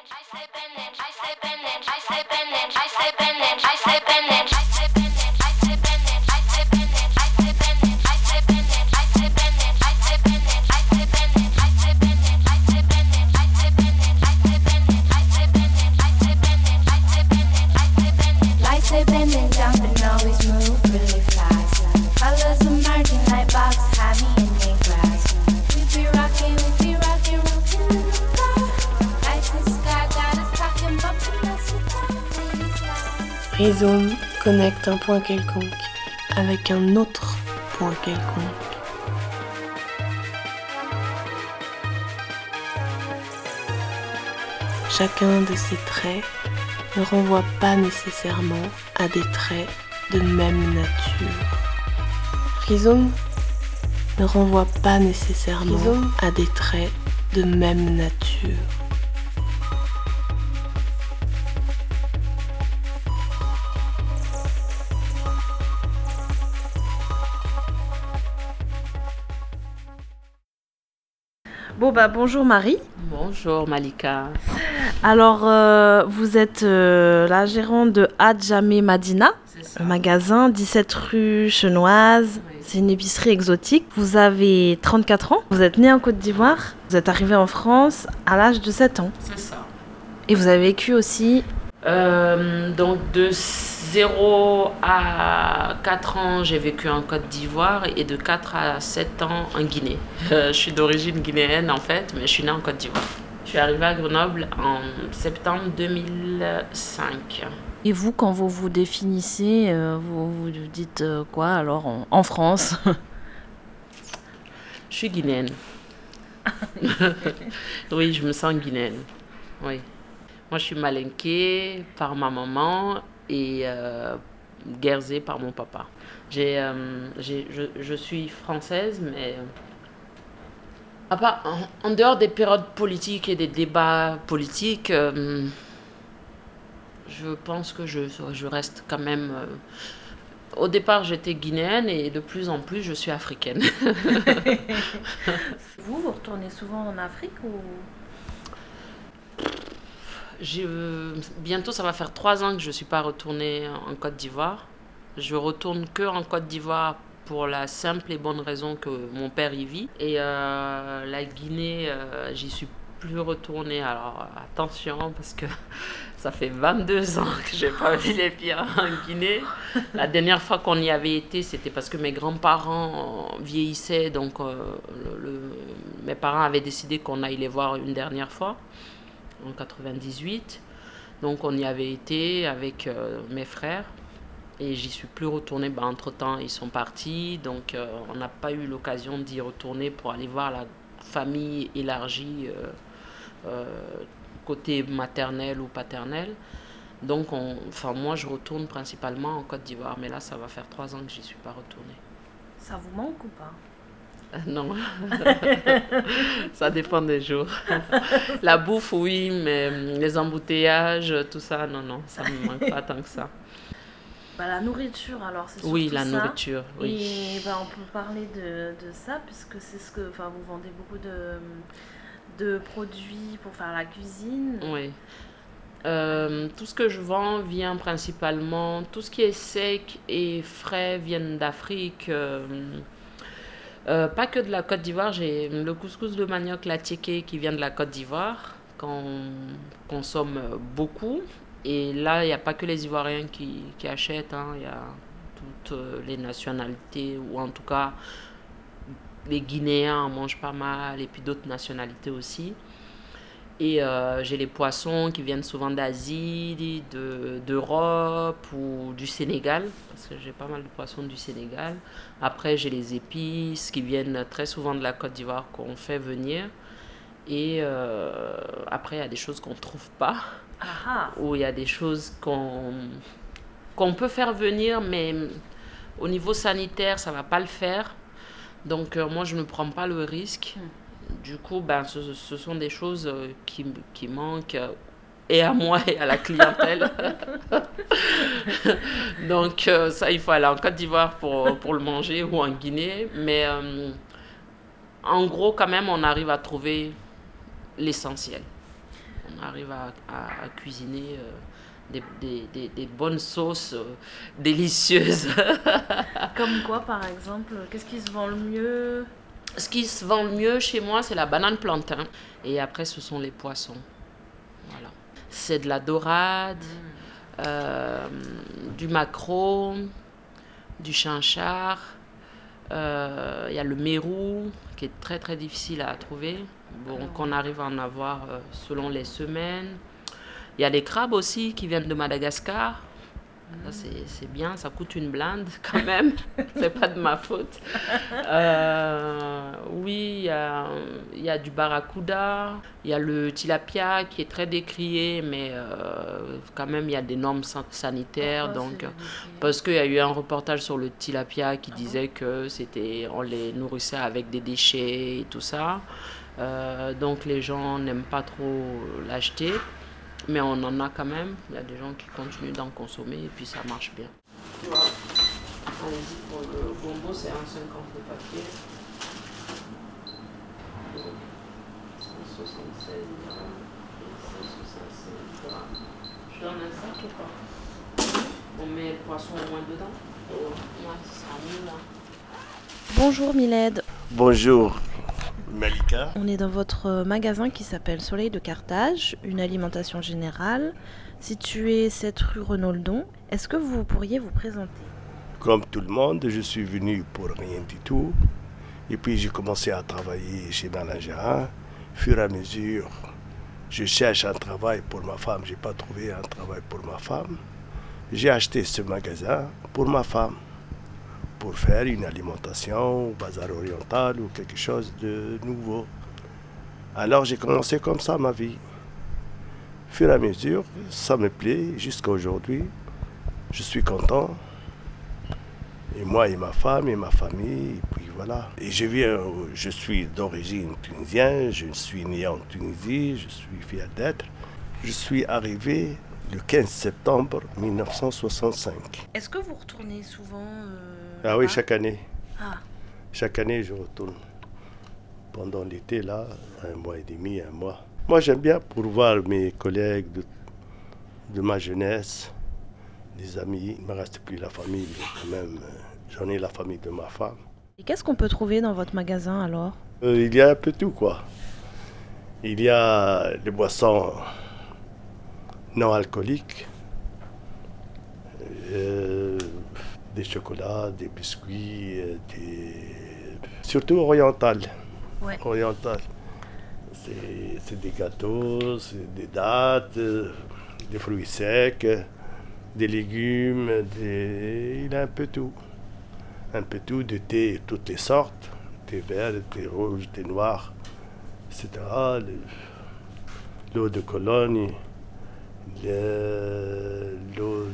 Rhizome connecte un point quelconque avec un autre point quelconque. Chacun de ces traits ne renvoie pas nécessairement à des traits de même nature. Rhizome ne renvoie pas nécessairement à des traits de même nature. Bonjour Marie. Bonjour Malika. Alors, vous êtes la gérante de Adjamé Madina, le magasin 17 rue Chenoise. Oui. C'est une épicerie exotique. Vous avez 34 ans. Vous êtes née en Côte d'Ivoire. Vous êtes arrivée en France à l'âge de 7 ans. C'est ça. Et vous avez vécu aussi donc de 0 à 4 ans, j'ai vécu en Côte d'Ivoire et de 4 à 7 ans en Guinée. Je suis d'origine guinéenne en fait, mais je suis née en Côte d'Ivoire. Je suis arrivée à Grenoble en septembre 2005. Et vous, quand vous vous définissez, vous dites quoi alors en France? Je suis guinéenne. Oui, je me sens guinéenne. Oui. Moi, je suis malinquée par ma maman et guerzée par mon papa. Je suis française, mais en dehors des périodes politiques et des débats politiques, je pense que je reste quand même... Au départ, j'étais guinéenne et de plus en plus, je suis africaine. Vous retournez souvent en Afrique ou... Bientôt, ça va faire 3 ans que je ne suis pas retournée en Côte d'Ivoire. Je retourne que en Côte d'Ivoire pour la simple et bonne raison que mon père y vit. Et la Guinée, j'y suis plus retournée. Alors attention, parce que ça fait 22 ans que je n'ai pas vu les pieds en Guinée. La dernière fois qu'on y avait été, c'était parce que mes grands-parents vieillissaient. Donc mes parents avaient décidé qu'on aille les voir une dernière fois. En 98, donc on y avait été avec mes frères et j'y suis plus retournée. Entre temps ils sont partis, donc on n'a pas eu l'occasion d'y retourner pour aller voir la famille élargie côté maternel ou paternel. Donc moi je retourne principalement en Côte d'Ivoire, mais là ça va faire 3 ans que j'y suis pas retournée. Ça vous manque ou pas? Non, ça dépend des jours. La bouffe, oui, mais les embouteillages, tout ça, non, ça ne me manque pas tant que ça. La nourriture, alors, c'est surtout oui, la ça. Nourriture, oui. Et on peut parler de ça, puisque c'est ce que... vous vendez beaucoup de produits pour faire la cuisine. Oui. Tout ce que je vends vient principalement... Tout ce qui est sec et frais vient d'Afrique. Pas que de la Côte d'Ivoire, j'ai le couscous de manioc, la tiéké qui vient de la Côte d'Ivoire, qu'on consomme beaucoup. Et là, il n'y a pas que les Ivoiriens qui achètent, il y a toutes les nationalités, ou en tout cas, les Guinéens en mangent pas mal, et puis d'autres nationalités aussi. Et j'ai les poissons qui viennent souvent d'Asie, d'Europe ou du Sénégal, parce que j'ai pas mal de poissons du Sénégal. Après, j'ai les épices qui viennent très souvent de la Côte d'Ivoire qu'on fait venir. Et après, il y a des choses qu'on ne trouve pas, ou il y a des choses qu'on peut faire venir, mais au niveau sanitaire, ça ne va pas le faire. Donc moi, je ne prends pas le risque. Du coup, ce sont des choses qui manquent et à moi et à la clientèle. Donc ça, il faut aller en Côte d'Ivoire pour le manger ou en Guinée. Mais en gros, quand même, on arrive à trouver l'essentiel. on arrive à cuisiner des bonnes sauces délicieuses. Comme quoi, par exemple? Qu'est-ce qui se vend le mieux? Ce qui se vend le mieux chez moi, c'est la banane plantain. Et après, ce sont les poissons. Voilà. C'est de la dorade, du maquereau, du chinchard. Il y a le mérou, qui est très très difficile à trouver. Bon, qu'on arrive à en avoir selon les semaines. Il y a les crabes aussi qui viennent de Madagascar. Ça, c'est bien, ça coûte une blinde quand même. C'est pas de ma faute. Oui, il y a du barracuda, il y a le tilapia qui est très décrié, mais quand même il y a des normes sanitaires. Donc, parce qu'il y a eu un reportage sur le tilapia qui disait que on les nourrissait avec des déchets et tout ça. Donc les gens n'aiment pas trop l'acheter. Mais on en a quand même. Il y a des gens qui continuent d'en consommer et puis ça marche bien. Tu vois, allez-y pour le gombo, c'est 1,50 le papier. 176 grammes et 176 grammes. Je donne un sac ou pas? On met le poisson au moins dedans? Ouais, ça sera mieux là. Bonjour Miled. Bonjour Malika. On est dans votre magasin qui s'appelle Soleil de Carthage, une alimentation générale, située 7 rue Renaudon. Est-ce que vous pourriez vous présenter? Comme tout le monde, je suis venu pour rien du tout. Et puis j'ai commencé à travailler chez Malingera. Fur et à mesure, je cherche un travail pour ma femme. Je n'ai pas trouvé un travail pour ma femme. J'ai acheté ce magasin pour ma femme, pour faire une alimentation au bazar oriental ou quelque chose de nouveau. Alors j'ai commencé comme ça ma vie. Fur et à mesure, ça me plaît jusqu'à aujourd'hui. Je suis content. Et moi et ma femme et ma famille, et puis voilà. Et je suis d'origine tunisienne, je suis né en Tunisie, je suis fier d'être. Je suis arrivé le 15 septembre 1965. Est-ce que vous retournez souvent Ah oui, chaque année. Ah. Chaque année, je retourne. Pendant l'été, là, 1 mois et demi, 1 mois. Moi, j'aime bien pour voir mes collègues de ma jeunesse, des amis. Il ne me reste plus la famille, mais quand même, j'en ai la famille de ma femme. Et qu'est-ce qu'on peut trouver dans votre magasin alors? Il y a un peu tout, quoi. Il y a des boissons non alcooliques, des chocolats, des biscuits, surtout oriental. Ouais. Oriental. C'est des gâteaux, c'est des dattes, des fruits secs, des légumes, il y a un peu tout. Un peu tout, de thé, toutes les sortes, thé vert, thé rouge, thé noir, etc. L'eau de Cologne, l'eau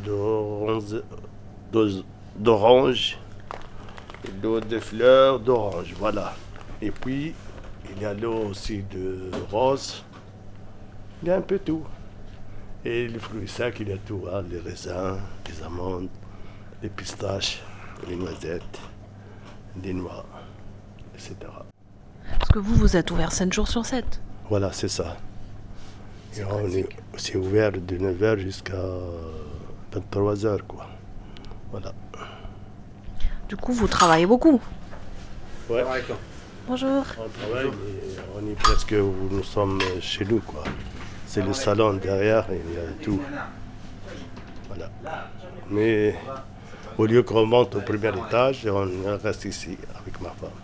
d'orange, l'eau de fleurs d'orange, voilà. Et puis, il y a l'eau aussi de rose, il y a un peu tout. Et les fruits secs, il y a tout, hein, les raisins, les amandes, les pistaches, les noisettes, les noix, etc. Parce que vous êtes ouvert 7 jours sur 7. Voilà, c'est ça. Et c'est ouvert de 9h jusqu'à 23h, quoi. Voilà. Du coup, vous travaillez beaucoup. Ouais. Bonjour. On travaille, mais on est presque où nous sommes chez nous, quoi. C'est le salon derrière, il y a tout. Voilà. Mais au lieu qu'on monte au premier étage, on reste ici avec ma femme.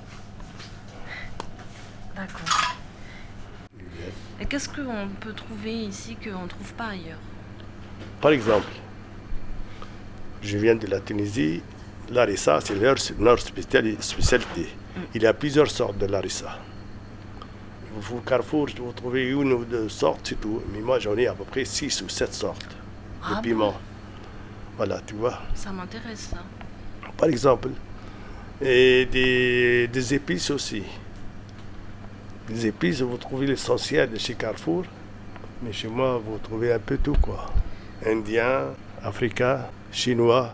D'accord. Et qu'est-ce qu'on peut trouver ici qu'on ne trouve pas ailleurs? Par exemple, je viens de la Tunisie, l'harissa, c'est leur spécialité. Il y a plusieurs sortes de l'harissa. Au Carrefour, vous trouvez 1 ou 2 sortes, c'est tout. Mais moi, j'en ai à peu près 6 ou 7 sortes de piments. Bon? Voilà, tu vois. Ça m'intéresse, ça. Par exemple. Et des épices aussi. Les épices, vous trouvez l'essentiel de chez Carrefour. Mais chez moi, vous trouvez un peu tout, quoi. Indien, africain, chinois.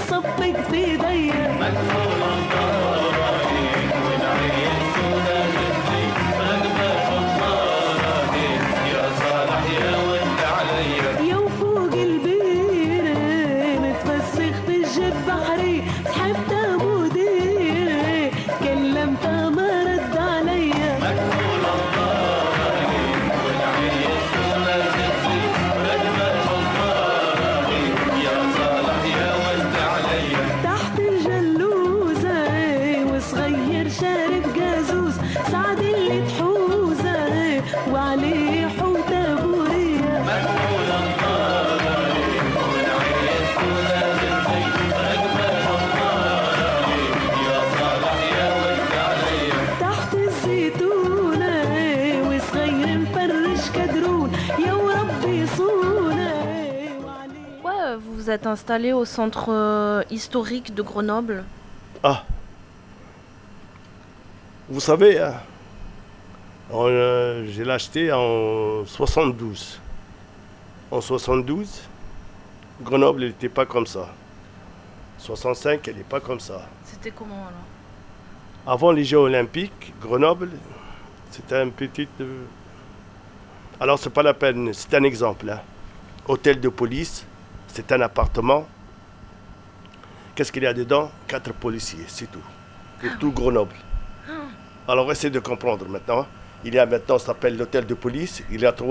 صبك بإيديا مكحول انطاري والعين السودا جدي راكبة شطاري يا صالح يا ود عليا يا وفوق البيرة متفسخ في الجب بحري سحبت أبو ديرة كلمتها ما رد عليا مكحول انطاري والعين السودا جدي راكبة شطاري يا صالح يا ود عليا تحت الجلوزة وصغير شارب جازوز سعد اللي تحوزة وعليه حوتة بورية مكحول انطاري والعين السودا جدي راكبة شطاري يا صالح يا ود عليا تحت الزيتونة وصغير مفرش كدرون يا وربي صونة وعليه Ouais, vous vous êtes installé au centre historique de Grenoble. Ah, vous savez, hein, je l'ai acheté en 72. En 72, Grenoble n'était pas comme ça. 65, elle n'est pas comme ça. C'était comment alors? Avant les Jeux Olympiques, Grenoble, c'était un petit... Alors, c'est pas la peine, c'est un exemple. Hein. Hôtel de police, c'est un appartement. Qu'est-ce qu'il y a dedans? 4 policiers, c'est tout. Pour tout Grenoble. Alors, essayez de comprendre maintenant. Il y a maintenant, ça s'appelle l'hôtel de police, il y a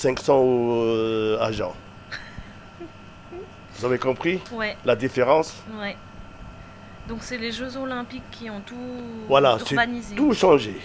3500 agents. Vous avez compris Ouais, la différence? ouais. Donc c'est les Jeux Olympiques qui ont tout Voilà, c'est urbanisé. tout changé.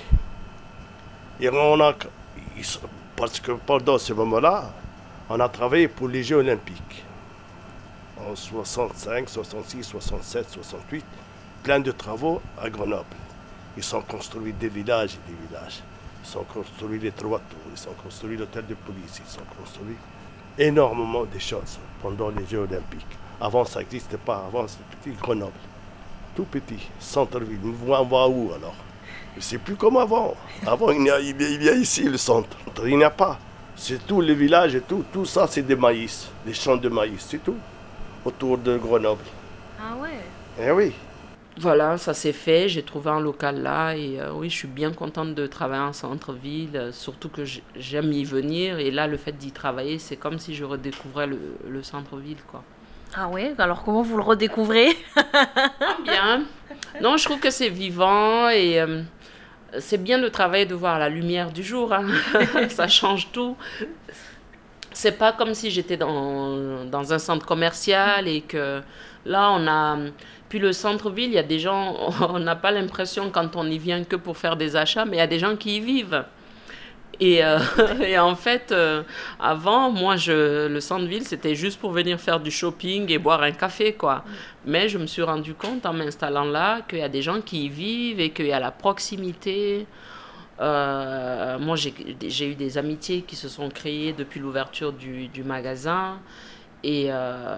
Et on a, parce que pendant ce moment-là, on a travaillé pour les Jeux Olympiques. En 65, 66, 67, 68, plein de travaux à Grenoble. Ils ont construit des villages et des villages. Ils ont construit les 3 tours, ils ont construit l'hôtel de police, ils ont construit énormément de choses pendant les Jeux Olympiques. Avant, ça n'existait pas. Avant, c'était petit Grenoble. Tout petit, centre-ville. On va où alors? C'est plus comme avant. Avant, il y a ici le centre. Il n'y a pas. C'est tout les villages et tout ça, c'est des maïs, des champs de maïs, c'est tout. Autour de Grenoble. Ah ouais. Eh oui. Voilà, ça s'est fait, j'ai trouvé un local là et oui, je suis bien contente de travailler en centre-ville, surtout que j'aime y venir et là, le fait d'y travailler, c'est comme si je redécouvrais le centre-ville, quoi. Ah ouais, alors comment vous le redécouvrez? Bien. Non, je trouve que c'est vivant et c'est bien de travailler, de voir la lumière du jour, hein. Ça change tout. C'est pas comme si j'étais dans un centre commercial et que là, on a... Puis le centre-ville, il y a des gens, on n'a pas l'impression quand on y vient que pour faire des achats, mais il y a des gens qui y vivent. Et en fait, avant, moi, le centre-ville, c'était juste pour venir faire du shopping et boire un café, quoi. Mais je me suis rendu compte en m'installant là qu'il y a des gens qui y vivent et qu'il y a la proximité. Moi, j'ai eu des amitiés qui se sont créées depuis l'ouverture du magasin. Et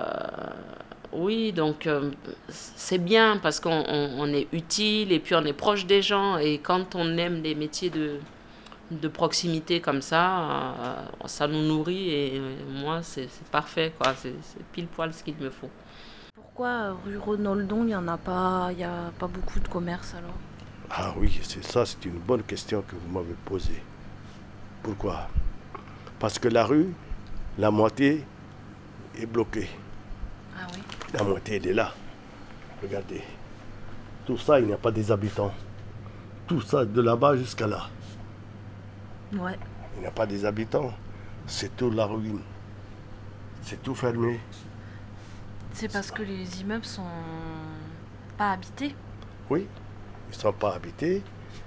oui, donc c'est bien parce qu'on est utile et puis on est proche des gens. Et quand on aime les métiers de proximité comme ça, ça nous nourrit et moi, c'est parfait, quoi. C'est pile poil ce qu'il me faut. Pourquoi rue Renaudon, il n'y a pas beaucoup de commerce alors? Ah oui, c'est une bonne question que vous m'avez posée. Pourquoi? Parce que la rue, la moitié est bloquée. Ah oui. La moitié, elle est là. Regardez. Tout ça, il n'y a pas des habitants. Tout ça, de là-bas jusqu'à là. Ouais. Il n'y a pas des habitants. C'est tout la ruine. C'est tout fermé. C'est parce que les immeubles sont pas habités. Oui, ils ne sont pas habités.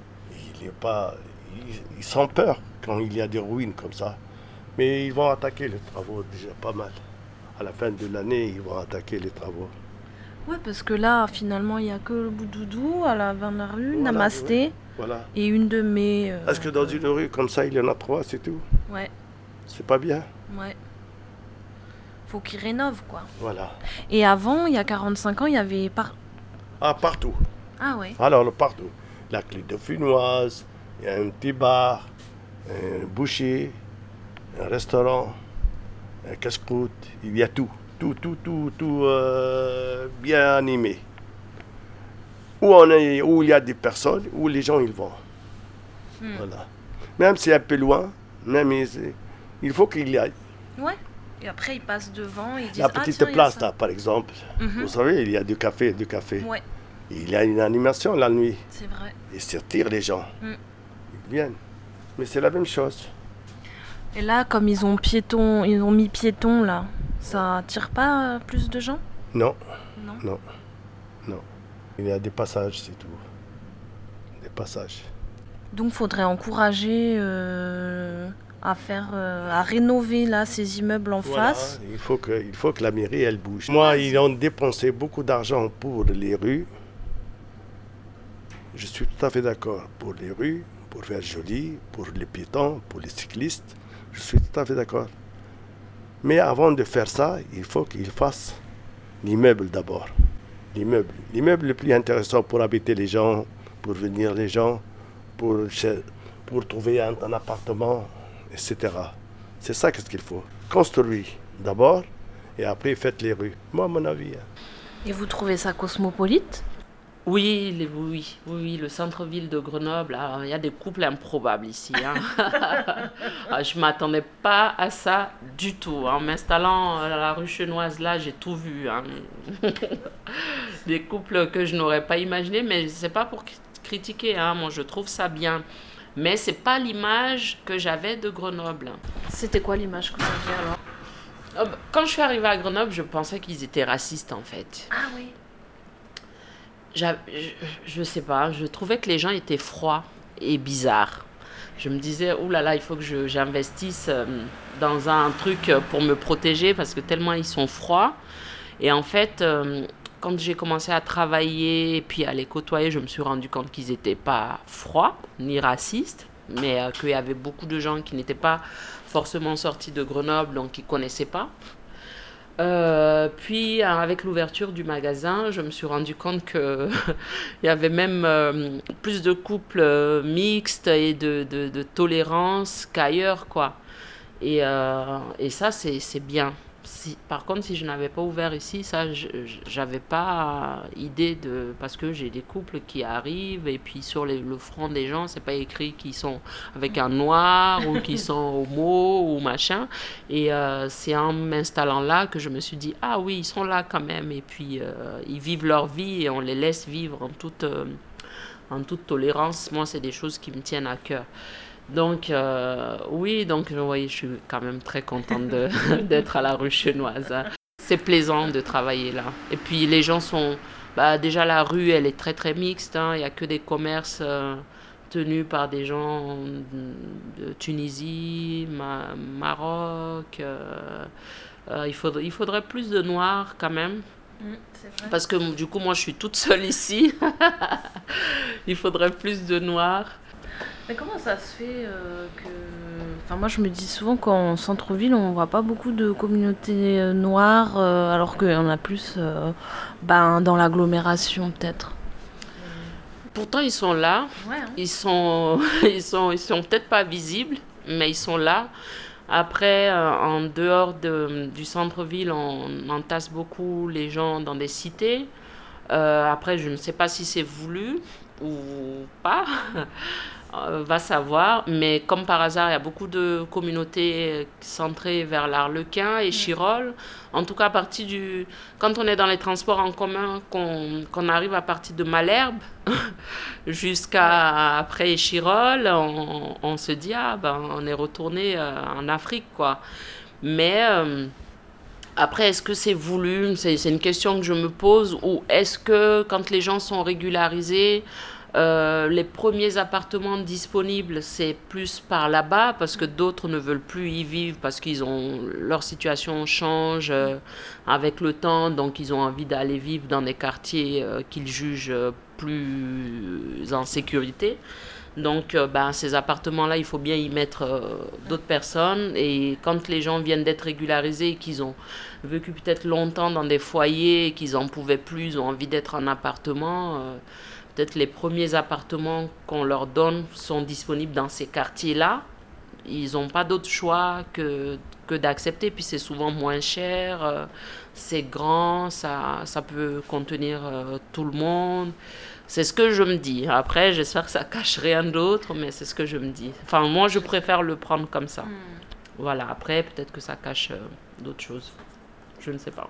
Ils sont peur quand il y a des ruines comme ça. Mais ils vont attaquer les travaux déjà pas mal. À la fin de l'année, ils vont attaquer les travaux. Ouais, parce que là, finalement, il n'y a que le Boudoudou à la fin de la rue, Voilà, Namasté, oui. Voilà. et une de mai. Est-ce que dans une rue comme ça, il y en a 3, c'est tout? Ouais, C'est pas bien? ouais. Faut qu'ils rénovent, quoi. Voilà. Et avant, il y a 45 ans, il y avait... Ah, partout. Ah ouais. Alors, partout. La clé de Funoise, il y a un petit bar, un boucher, un restaurant, un casse-croûte, il y a tout. Tout bien animé. Où il y a des personnes, où les gens ils vont. Voilà. Même si c'est un peu loin, il faut qu'il y aille. Ouais. Et après, ils passent devant, ils disent La petite tiens, il y a place ça. là, par exemple, Mhm. vous savez, il y a du café. Ouais, Il y a une animation la nuit. c'est vrai. Ils s'attirent les gens. Mm. Ils viennent. Mais c'est la même chose. Et là, comme ils ont mis piéton là, ça attire pas plus de gens? Non, Non. non, non. Il y a des passages, c'est tout. Des passages. Donc, faudrait encourager à rénover là ces immeubles en Voilà, face. il faut que la mairie, elle bouge. Moi, ils ont dépensé beaucoup d'argent pour les rues. Je suis tout à fait d'accord pour les rues, pour faire joli, pour les piétons, pour les cyclistes. Je suis tout à fait d'accord. Mais avant de faire ça, il faut qu'ils fassent l'immeuble d'abord. L'immeuble le plus intéressant pour habiter les gens, pour venir les gens, pour trouver un appartement, etc. C'est ça qu'est-ce qu'il faut. Construire d'abord et après faites les rues. Moi, à mon avis. Et vous trouvez ça cosmopolite? Oui, le centre-ville de Grenoble, il y a des couples improbables ici. Hein. Je ne m'attendais pas à ça du tout. En m'installant à la rue Chenoise, là, j'ai tout vu. Hein. Des couples que je n'aurais pas imaginé, mais ce n'est pas pour critiquer. Hein. Moi, je trouve ça bien. Mais ce n'est pas l'image que j'avais de Grenoble. C'était quoi l'image que vous aviez alors? Quand je suis arrivée à Grenoble, je pensais qu'ils étaient racistes, en fait. Ah oui. Je sais pas, je trouvais que les gens étaient froids et bizarres. Je me disais, oh là là, il faut que j'investisse dans un truc pour me protéger parce que tellement ils sont froids. Et en fait, quand j'ai commencé à travailler et puis à les côtoyer, je me suis rendu compte qu'ils n'étaient pas froids ni racistes, mais qu'il y avait beaucoup de gens qui n'étaient pas forcément sortis de Grenoble, donc qui ne connaissaient pas. Puis avec l'ouverture du magasin, je me suis rendu compte que il y avait même plus de couples mixtes et de tolérance qu'ailleurs, quoi. Et ça, c'est bien. Par contre, si je n'avais pas ouvert ici, ça, j'avais pas idée de... Parce que j'ai des couples qui arrivent et puis sur le front des gens, c'est pas écrit qu'ils sont avec un noir ou qu'ils sont homo ou machin. Et c'est en m'installant là que je me suis dit, ah oui, ils sont là quand même. Et puis, ils vivent leur vie et on les laisse vivre en toute tolérance. Moi, c'est des choses qui me tiennent à cœur. Donc, oui, je suis quand même très contente d'être à la rue Chenoise. Hein. C'est plaisant de travailler là. Et puis, les gens sont... déjà, la rue, elle est très, très mixte. Hein. Il n'y a que des commerces tenus par des gens de Tunisie, Maroc. Il faudrait plus de noirs quand même. C'est vrai. Parce que du coup, moi, je suis toute seule ici. Il faudrait plus de noirs. Mais comment ça se fait que... Enfin, moi, je me dis souvent qu'en centre-ville, on voit pas beaucoup de communautés noires, alors qu'il y en a plus dans l'agglomération, peut-être. Pourtant, ils sont là. Ouais, hein. Ils sont peut-être pas visibles, mais ils sont là. Après, en dehors du centre-ville, on entasse beaucoup les gens dans des cités. Après, je ne sais pas si c'est voulu ou pas. Va savoir, mais comme par hasard, il y a beaucoup de communautés centrées vers l'Arlequin et Chirol. En tout cas, quand on est dans les transports en commun, qu'on arrive à partir de Malherbe jusqu'à après Chirol, on se dit, on est retourné en Afrique, quoi. Mais après, est-ce que c'est voulu? C'est une question que je me pose. Ou est-ce que quand les gens sont régularisés, les premiers appartements disponibles, c'est plus par là-bas parce que d'autres ne veulent plus y vivre parce leur situation change avec le temps, donc ils ont envie d'aller vivre dans des quartiers qu'ils jugent plus en sécurité. Donc, ces appartements-là, il faut bien y mettre d'autres personnes. Et quand les gens viennent d'être régularisés, qu'ils ont vécu peut-être longtemps dans des foyers, qu'ils n'en pouvaient plus, ils ont envie d'être en appartement, peut-être les premiers appartements qu'on leur donne sont disponibles dans ces quartiers-là, ils n'ont pas d'autre choix que d'accepter. Puis c'est souvent moins cher, c'est grand, ça peut contenir tout le monde. C'est ce que je me dis. Après, j'espère que ça cache rien d'autre, mais c'est ce que je me dis. Enfin, moi, je préfère le prendre comme ça. Voilà, après, peut-être que ça cache d'autres choses. Je ne sais pas.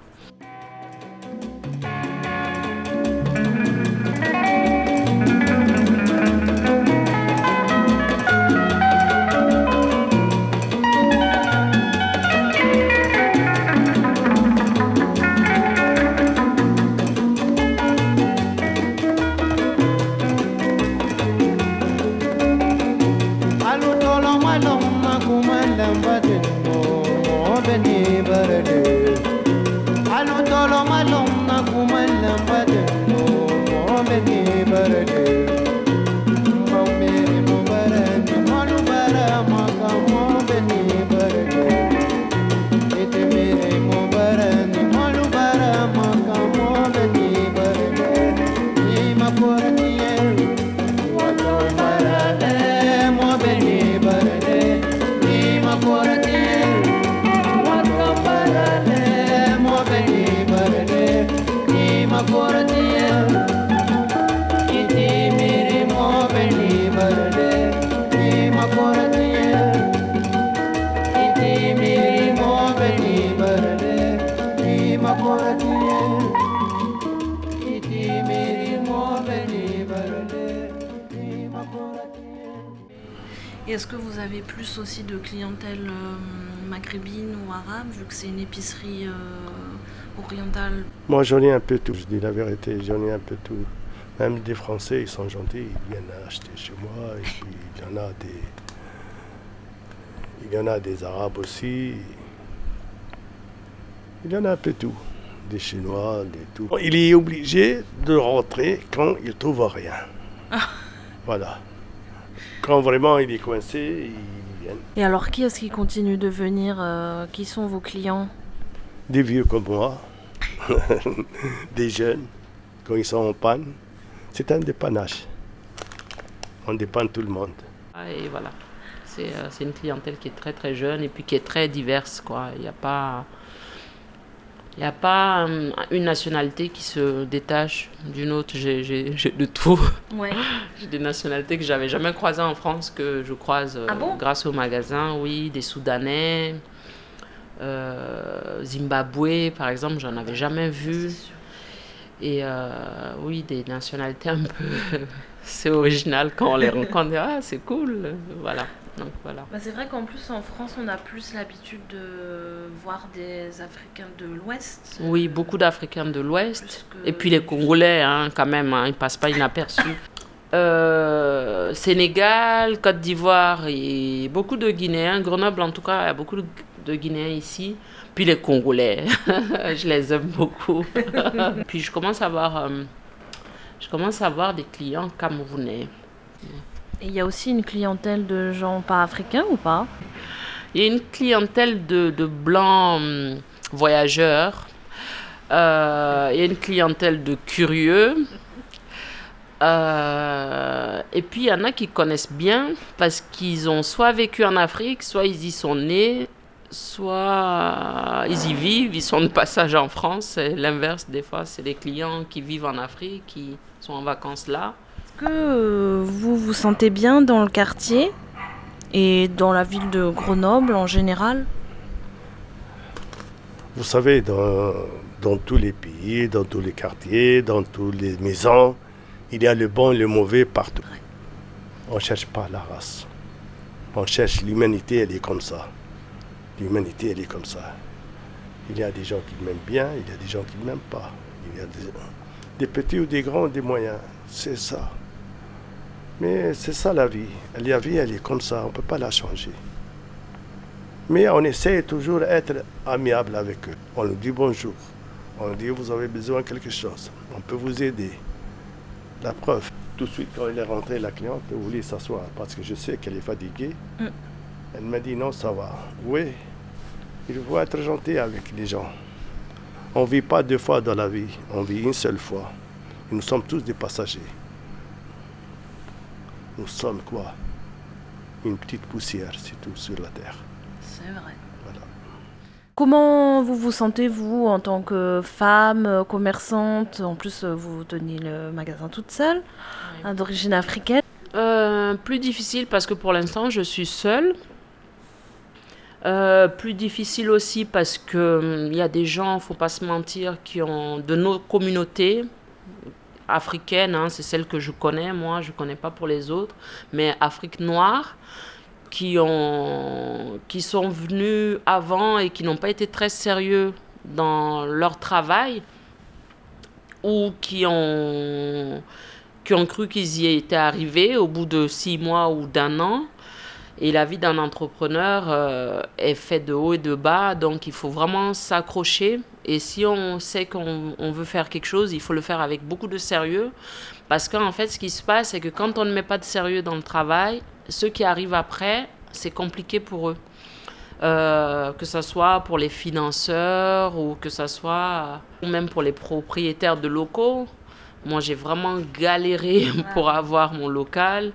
Et est-ce que vous avez plus aussi de clientèle maghrébine ou arabe, vu que c'est une épicerie orientale? Moi, j'en ai un peu tout, je dis la vérité, j'en ai un peu tout. Même des Français, ils sont gentils, ils viennent acheter chez moi. Et puis, il y en a des Arabes aussi. Il y en a un peu tout. Des Chinois, des tout. Il est obligé de rentrer quand il ne trouve rien. Voilà. Quand vraiment il est coincé, ils viennent. Et alors, qui est-ce qui continue de venir? Qui sont vos clients? Des vieux comme moi, des jeunes, quand ils sont en panne. C'est un dépannage. On dépanne tout le monde. Et voilà, c'est une clientèle qui est très très jeune et puis qui est très diverse, quoi. Il n'y a pas une nationalité qui se détache d'une autre. J'ai de tout. Ouais. J'ai des nationalités que j'avais jamais croisées en France, que je croise grâce au magasin. Oui, des Soudanais, Zimbabwe par exemple, j'en avais jamais vu. Et oui, des nationalités un peu... c'est original quand on les rencontre. Ah, c'est cool. Voilà. Donc, voilà. Bah, c'est vrai qu'en plus, en France, on a plus l'habitude de voir des Africains de l'Ouest. Oui, beaucoup d'Africains de l'Ouest. Et puis les Congolais, hein, quand même, hein, ils ne passent pas inaperçus. Sénégal, Côte d'Ivoire et beaucoup de Guinéens. Grenoble, en tout cas, il y a beaucoup de Guinéens ici. Puis les Congolais, je les aime beaucoup. Puis je commence à avoir des clients camerounais. Et il y a aussi une clientèle de gens pas africains ou pas? Il y a une clientèle de blancs voyageurs. Il y a une clientèle de curieux. Et puis il y en a qui connaissent bien parce qu'ils ont soit vécu en Afrique, soit ils y sont nés, soit ils y vivent, ils sont de passage en France. C'est l'inverse, des fois, c'est des clients qui vivent en Afrique, qui sont en vacances là. Est-ce que vous vous sentez bien dans le quartier et dans la ville de Grenoble en général? Vous savez, dans tous les pays, dans tous les quartiers, dans toutes les maisons, il y a le bon et le mauvais partout. On ne cherche pas la race. On cherche l'humanité, elle est comme ça. L'humanité, elle est comme ça. Il y a des gens qui m'aiment bien, il y a des gens qui ne m'aiment pas. Il y a des petits ou des grands, des moyens. C'est ça. Mais c'est ça la vie. La vie, elle est comme ça, on ne peut pas la changer. Mais on essaie toujours d'être amiable avec eux. On leur dit bonjour. On leur dit vous avez besoin de quelque chose. On peut vous aider. La preuve, tout de suite quand elle est rentrée, la cliente voulait s'asseoir parce que je sais qu'elle est fatiguée. Elle m'a dit non, ça va. Oui, il faut être gentil avec les gens. On ne vit pas deux fois dans la vie, on vit une seule fois. Et nous sommes tous des passagers. Nous sommes quoi? une petite poussière, c'est tout, sur la terre. C'est vrai. Voilà. Comment vous vous sentez, vous, en tant que femme, commerçante? En plus, vous teniez le magasin toute seule, d'origine africaine. Plus difficile parce que pour l'instant, je suis seule. Plus difficile aussi parce que il y a des gens, faut pas se mentir, qui ont de nos communautés africaines, hein, c'est celle que je connais, moi, je connais pas pour les autres, mais Afrique noire, qui sont venus avant et qui n'ont pas été très sérieux dans leur travail ou qui ont cru qu'ils y étaient arrivés au bout de 6 mois ou d'un an. Et la vie d'un entrepreneur est faite de haut et de bas, donc il faut vraiment s'accrocher. Et si on sait qu'on veut faire quelque chose, il faut le faire avec beaucoup de sérieux. Parce qu'en fait, ce qui se passe, c'est que quand on ne met pas de sérieux dans le travail, ceux qui arrivent après, c'est compliqué pour eux. Que ce soit pour les financeurs ou que ce soit ou même pour les propriétaires de locaux. Moi, j'ai vraiment galéré pour avoir mon local.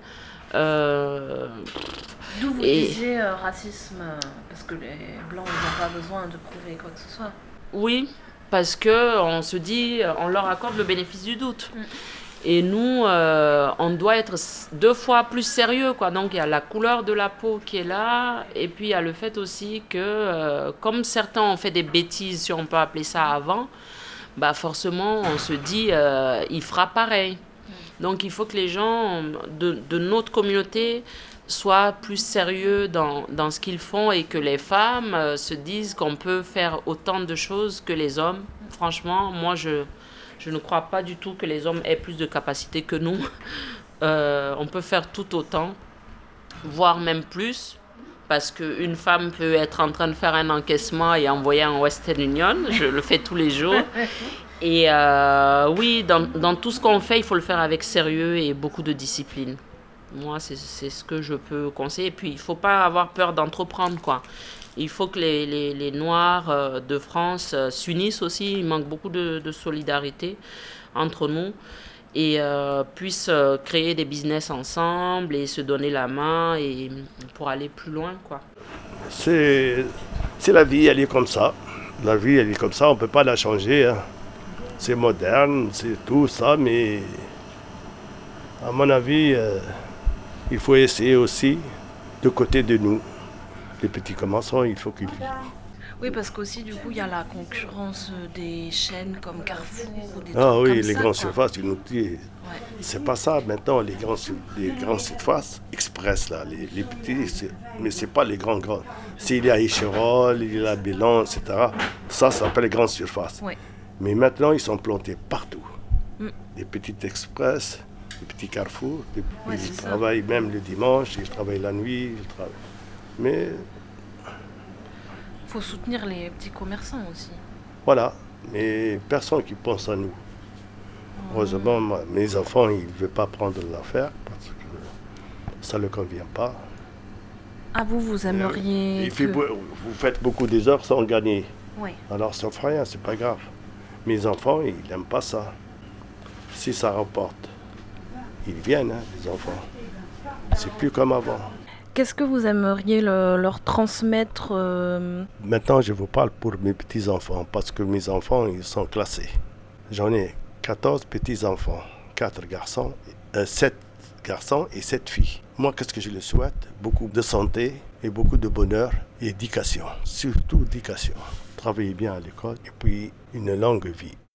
D'où vous disiez racisme, parce que les Blancs n'ont pas besoin de prouver quoi que ce soit. Oui, parce que on se dit, on leur accorde le bénéfice du doute. Et nous, on doit être 2 fois plus sérieux, quoi. Donc, il y a la couleur de la peau qui est là, et puis il y a le fait aussi que, comme certains ont fait des bêtises, si on peut appeler ça avant, bah forcément, on se dit, il fera pareil. Donc, il faut que les gens de notre communauté soient plus sérieux dans ce qu'ils font et que les femmes se disent qu'on peut faire autant de choses que les hommes. Franchement, moi, je ne crois pas du tout que les hommes aient plus de capacité que nous. On peut faire tout autant, voire même plus, parce qu'une femme peut être en train de faire un encaissement et envoyer en Western Union. Je le fais tous les jours. Et oui, dans tout ce qu'on fait, il faut le faire avec sérieux et beaucoup de discipline. Moi, c'est ce que je peux conseiller. Et puis, il ne faut pas avoir peur d'entreprendre, quoi. Il faut que les Noirs de France s'unissent aussi. Il manque beaucoup de solidarité entre nous et puissent créer des business ensemble et se donner la main et pour aller plus loin, quoi. C'est la vie, elle est comme ça. La vie, elle est comme ça, on ne peut pas la changer. Hein. C'est moderne, c'est tout ça, mais à mon avis, il faut essayer aussi de côté de nous. Les petits commerçants, il faut qu'ils... Oui, parce qu'aussi, du coup, il y a la concurrence des chaînes comme Carrefour ou des trucs Ah oui, comme les ça, grandes quoi. surfaces, ils nous disent... C'est pas ça maintenant, les grandes surfaces, Express, là, les petits, mais c'est pas les grands. S'il y a Écherol, il y a Bélan, etc., ça s'appelle les grandes surfaces. Ouais. Mais maintenant, ils sont plantés partout. Les petits Express, les petits Carrefour, Ouais, ils c'est ça. travaillent même le dimanche, ils travaillent la nuit, ils travaillent. Mais Il faut soutenir les petits commerçants aussi. voilà, mais personne qui pense à nous. Heureusement, mes enfants, ils ne veulent pas prendre l'affaire parce que ça ne leur convient pas. Ah, vous aimeriez Et puis, vous faites beaucoup des heures sans gagner. Oui. Alors ça ne fait rien, c'est pas grave. Mes enfants, ils n'aiment pas ça. Si ça rapporte, ils viennent, hein, les enfants. C'est plus comme avant. Qu'est-ce que vous aimeriez leur transmettre Maintenant, je vous parle pour mes petits-enfants, parce que mes enfants, ils sont classés. J'en ai 14 petits-enfants, 7 garçons et 7 filles. Moi, qu'est-ce que je leur souhaite? Beaucoup de santé et beaucoup de bonheur et d'éducation. Surtout d'éducation. Travailler bien à l'école et puis une longue vie.